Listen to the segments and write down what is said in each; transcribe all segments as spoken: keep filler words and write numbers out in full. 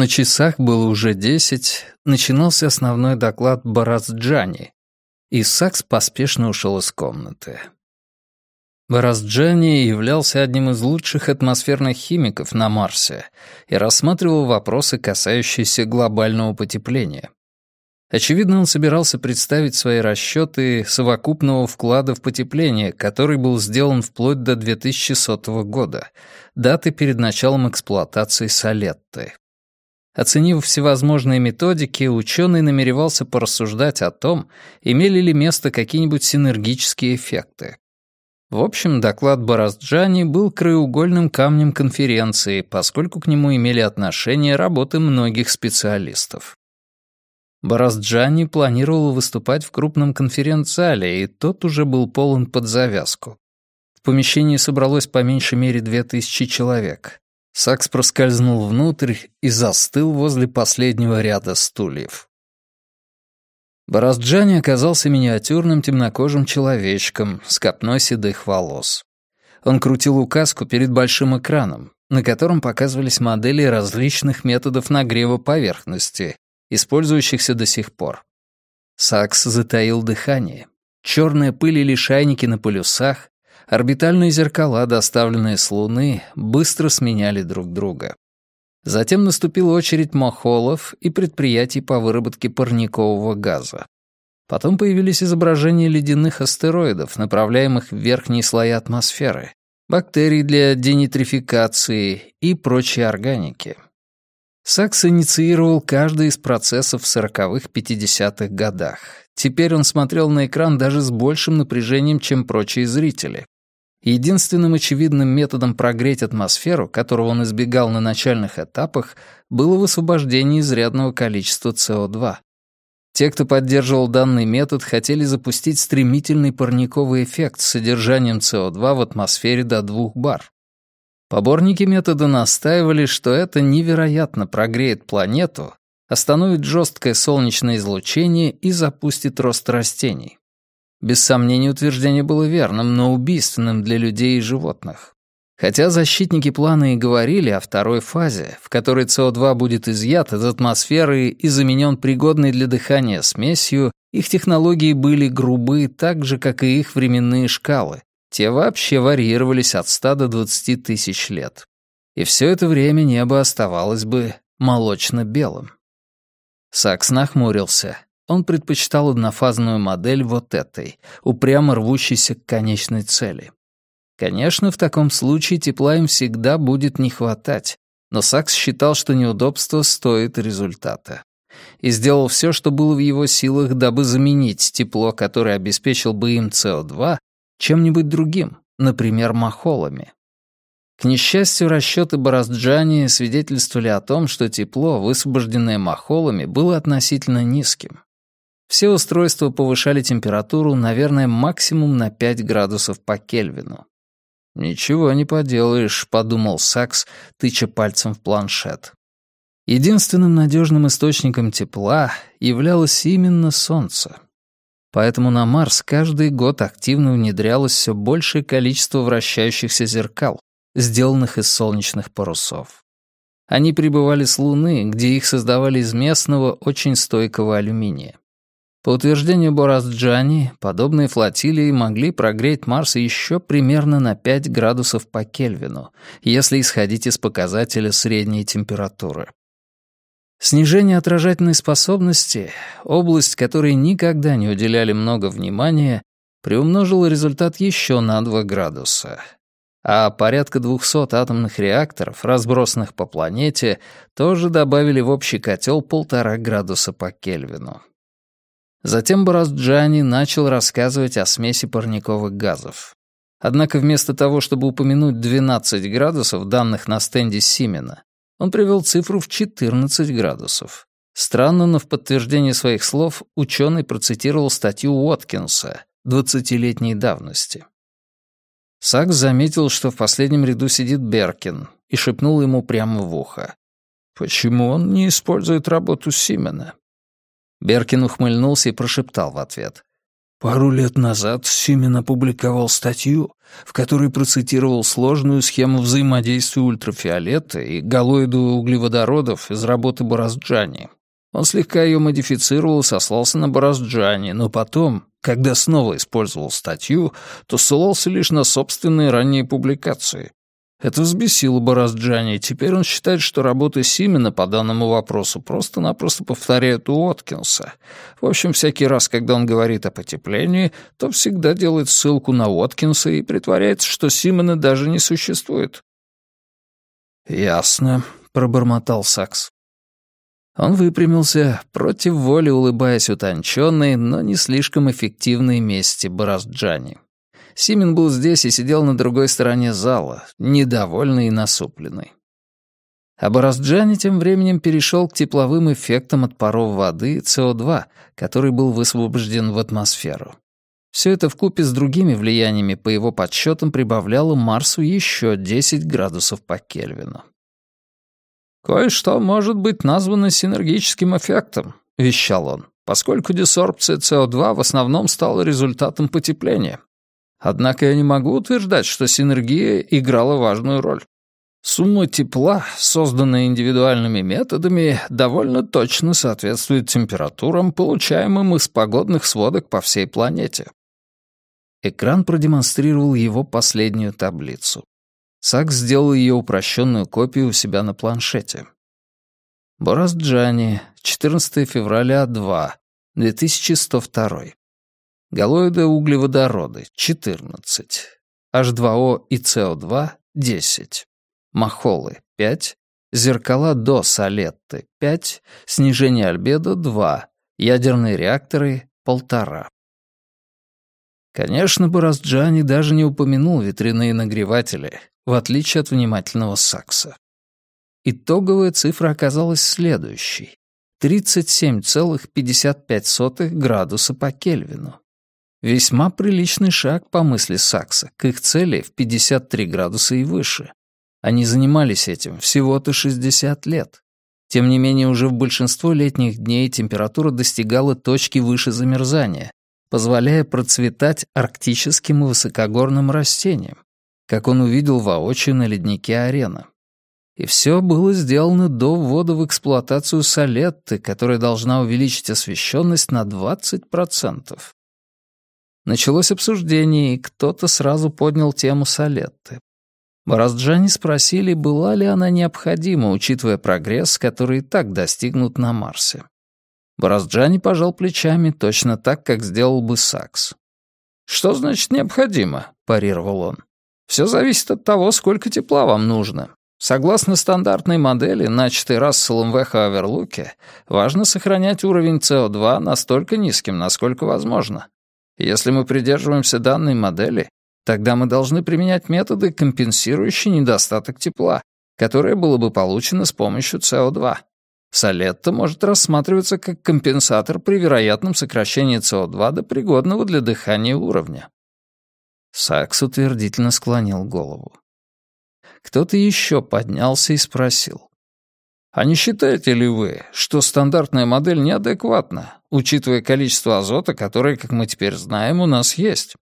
На часах было уже десять, начинался основной доклад Боразджани, и Сакс поспешно ушел из комнаты. Боразджани являлся одним из лучших атмосферных химиков на Марсе и рассматривал вопросы, касающиеся глобального потепления. Очевидно, он собирался представить свои расчеты совокупного вклада в потепление, который был сделан вплоть до две тысячи сотого года, даты перед началом эксплуатации Солетты. Оценив всевозможные методики, ученый намеревался порассуждать о том, имели ли место какие-нибудь синергические эффекты. В общем, доклад Боразджани был краеугольным камнем конференции, поскольку к нему имели отношение работы многих специалистов. Боразджани планировал выступать в крупном конференц-зале, и тот уже был полон под завязку. В помещении собралось по меньшей мере две тысячи человек. Сакс проскользнул внутрь и застыл возле последнего ряда стульев. Боразджани оказался миниатюрным темнокожим человечком с копной седых волос. Он крутил указку перед большим экраном, на котором показывались модели различных методов нагрева поверхности, использующихся до сих пор. Сакс затаил дыхание. Черная пыль и лишайники на полюсах, орбитальные зеркала, доставленные с Луны, быстро сменяли друг друга. Затем наступила очередь мохолов и предприятий по выработке парникового газа. Потом появились изображения ледяных астероидов, направляемых в верхние слои атмосферы, бактерий для денитрификации и прочей органики. Сакс инициировал каждый из процессов в сороковых-пятидесятых годах. Теперь он смотрел на экран даже с большим напряжением, чем прочие зрители. Единственным очевидным методом прогреть атмосферу, которого он избегал на начальных этапах, было высвобождение изрядного количества С О два. Те, кто поддерживал данный метод, хотели запустить стремительный парниковый эффект с содержанием С О два в атмосфере до двух бар. Поборники метода настаивали, что это невероятно прогреет планету, остановит жесткое солнечное излучение и запустит рост растений. Без сомнения, утверждение было верным, но убийственным для людей и животных. Хотя защитники плана и говорили о второй фазе, в которой С О два будет изъят из атмосферы и заменен пригодной для дыхания смесью, их технологии были грубы так же, как и их временные шкалы. Те вообще варьировались от ста до двадцати тысяч лет. И все это время небо оставалось бы молочно-белым. Сакс нахмурился. Он предпочитал однофазную модель вот этой, упрямо рвущейся к конечной цели. Конечно, в таком случае тепла им всегда будет не хватать, но Сакс считал, что неудобство стоит результата. И сделал все, что было в его силах, дабы заменить тепло, которое обеспечил бы им С О два, чем-нибудь другим, например, мохолами. К несчастью, расчеты Боразджани свидетельствовали о том, что тепло, высвобожденное мохолами, было относительно низким. Все устройства повышали температуру, наверное, максимум на пять градусов по Кельвину. «Ничего не поделаешь», — подумал Сакс, тыча пальцем в планшет. Единственным надежным источником тепла являлось именно Солнце. Поэтому на Марс каждый год активно внедрялось все большее количество вращающихся зеркал, сделанных из солнечных парусов. Они прибывали с Луны, где их создавали из местного, очень стойкого алюминия. По утверждению Боразджани, подобные флотилии могли прогреть Марс еще примерно на пять градусов по Кельвину, если исходить из показателя средней температуры. Снижение отражательной способности, область, которой никогда не уделяли много внимания, приумножило результат еще на два градуса. А порядка двухсот атомных реакторов, разбросанных по планете, тоже добавили в общий котел полтора градуса по Кельвину. Затем Боразджани начал рассказывать о смеси парниковых газов. Однако вместо того, чтобы упомянуть двенадцать градусов, данных на стенде Симена, он привел цифру в четырнадцать градусов. Странно, но в подтверждение своих слов ученый процитировал статью Уоткинса двадцатилетней давности. Сакс заметил, что в последнем ряду сидит Беркин, и шепнул ему прямо в ухо. «Почему он не использует работу Симена?» Беркин ухмыльнулся и прошептал в ответ. Пару лет назад Симен опубликовал статью, в которой процитировал сложную схему взаимодействия ультрафиолета и галоидовых углеводородов из работы Борозджани. Он слегка ее модифицировал и сослался на Борозджани, но потом, когда снова использовал статью, то ссылался лишь на собственные ранние публикации. Это взбесило Борозджани, и теперь он считает, что работы Симена по данному вопросу просто-напросто повторяют у Уоткинса. В общем, всякий раз, когда он говорит о потеплении, то всегда делает ссылку на Уоткинса и притворяется, что Симена даже не существует. «Ясно», — пробормотал Сакс. Он выпрямился, против воли улыбаясь утонченной, но не слишком эффективной мести Борозджани. Симен был здесь и сидел на другой стороне зала, недовольный и насупленный. А Борозджани тем временем перешел к тепловым эффектам от паров воды и С О два, который был высвобожден в атмосферу. Все это вкупе с другими влияниями, по его подсчетам, прибавляло Марсу еще десять градусов по Кельвину. «Кое-что может быть названо синергическим эффектом», — вещал он, «поскольку десорбция С О два в основном стала результатом потепления. Однако я не могу утверждать, что синергия играла важную роль. Сумма тепла, созданная индивидуальными методами, довольно точно соответствует температурам, получаемым из погодных сводок по всей планете». Экран продемонстрировал его последнюю таблицу. Сакс сделал ее упрощенную копию у себя на планшете. Борозджани, четырнадцатого февраля, два, две тысячи сто два. Галоиды углеводороды, четырнадцать. Эйч два О и С О два, десять. Махолы, пять. Зеркала до Солетты, пять. Снижение альбедо, два. Ядерные реакторы, полтора. Конечно, Борозджани даже не упомянул ветряные нагреватели, в отличие от внимательного Сакса. Итоговая цифра оказалась следующей. тридцать семь целых пятьдесят пять сотых градуса по Кельвину. Весьма приличный шаг, по мысли Сакса, к их цели в пятьдесят три градуса и выше. Они занимались этим всего-то шестьдесят лет. Тем не менее, уже в большинство летних дней температура достигала точки выше замерзания, позволяя процветать арктическим и высокогорным растениям, как он увидел воочию на леднике Арена. И все было сделано до ввода в эксплуатацию Солетты, которая должна увеличить освещенность на двадцать процентов. Началось обсуждение, и кто-то сразу поднял тему Солетты. Борозджани спросили, была ли она необходима, учитывая прогресс, который и так достигнут на Марсе. Борозджани пожал плечами точно так, как сделал бы Сакс. «Что значит необходимо?» — парировал он. «Все зависит от того, сколько тепла вам нужно. Согласно стандартной модели, начатой Расселом в Эхо-Оверлуке, важно сохранять уровень С О два настолько низким, насколько возможно. Если мы придерживаемся данной модели, тогда мы должны применять методы, компенсирующие недостаток тепла, которое было бы получено с помощью С О два. Солетта может рассматриваться как компенсатор при вероятном сокращении С О два до пригодного для дыхания уровня». Сакс утвердительно склонил голову. Кто-то еще поднялся и спросил. «А не считаете ли вы, что стандартная модель неадекватна, учитывая количество азота, которое, как мы теперь знаем, у нас есть?»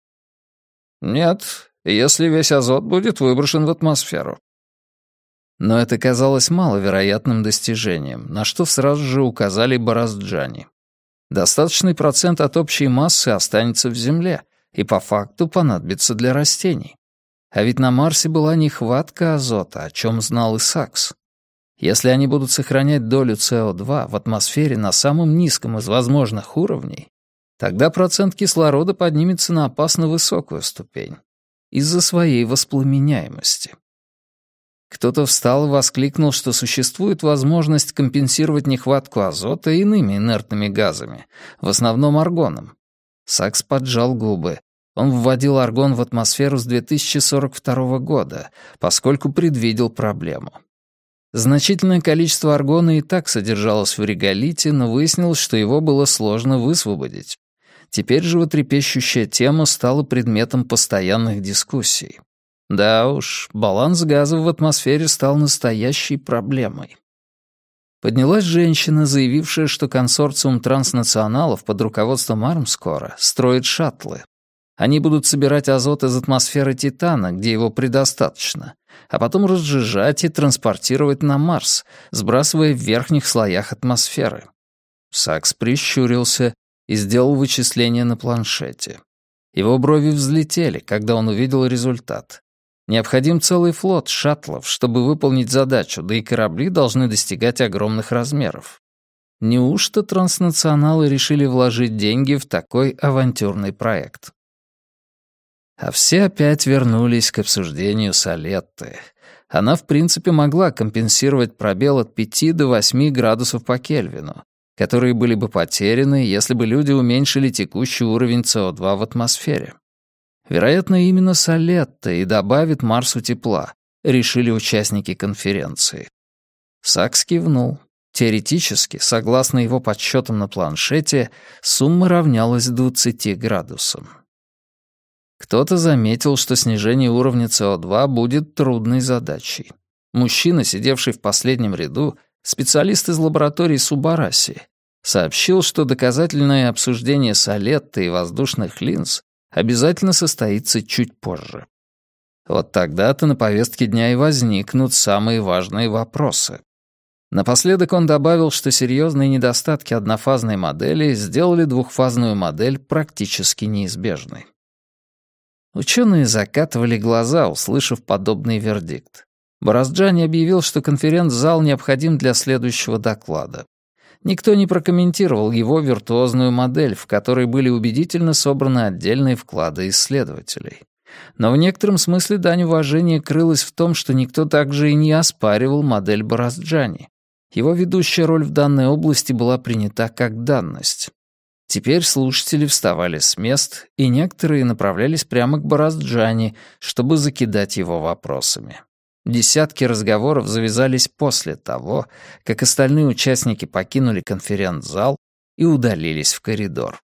«Нет, если весь азот будет выброшен в атмосферу». Но это казалось маловероятным достижением, на что сразу же указали Борозджани. Достаточный процент от общей массы останется в Земле и по факту понадобится для растений. А ведь на Марсе была нехватка азота, о чем знал и Сакс. Если они будут сохранять долю С О два в атмосфере на самом низком из возможных уровней, тогда процент кислорода поднимется на опасно высокую ступень из-за своей воспламеняемости. Кто-то встал и воскликнул, что существует возможность компенсировать нехватку азота иными инертными газами, в основном аргоном. Сакс поджал губы. Он вводил аргон в атмосферу с две тысячи сорок второго года, поскольку предвидел проблему. Значительное количество аргона и так содержалось в реголите, но выяснилось, что его было сложно высвободить. Теперь животрепещущая тема стала предметом постоянных дискуссий. Да уж, баланс газов в атмосфере стал настоящей проблемой. Поднялась женщина, заявившая, что консорциум транснационалов под руководством Армскора строит шаттлы. Они будут собирать азот из атмосферы Титана, где его предостаточно, а потом разжижать и транспортировать на Марс, сбрасывая в верхних слоях атмосферы. Сакс прищурился и сделал вычисления на планшете. Его брови взлетели, когда он увидел результат. Необходим целый флот шаттлов, чтобы выполнить задачу, да и корабли должны достигать огромных размеров. Неужто транснационалы решили вложить деньги в такой авантюрный проект? А все опять вернулись к обсуждению Солетты. Она, в принципе, могла компенсировать пробел от пяти до восьми градусов по Кельвину, которые были бы потеряны, если бы люди уменьшили текущий уровень С О два в атмосфере. Вероятно, именно Солетта и добавит Марсу тепла, решили участники конференции. Сакс кивнул. Теоретически, согласно его подсчетам на планшете, сумма равнялась двадцати градусам. Кто-то заметил, что снижение уровня С О два будет трудной задачей. Мужчина, сидевший в последнем ряду, специалист из лаборатории Субараси, сообщил, что доказательное обсуждение Солетты и воздушных линз обязательно состоится чуть позже. Вот тогда-то на повестке дня и возникнут самые важные вопросы. Напоследок он добавил, что серьезные недостатки однофазной модели сделали двухфазную модель практически неизбежной. Ученые закатывали глаза, услышав подобный вердикт. Борозджани объявил, что конференц-зал необходим для следующего доклада. Никто не прокомментировал его виртуозную модель, в которой были убедительно собраны отдельные вклады исследователей. Но в некотором смысле дань уважения крылась в том, что никто также и не оспаривал модель Борозджани. Его ведущая роль в данной области была принята как данность. Теперь слушатели вставали с мест, и некоторые направлялись прямо к Борозджани, чтобы закидать его вопросами. Десятки разговоров завязались после того, как остальные участники покинули конференц-зал и удалились в коридор.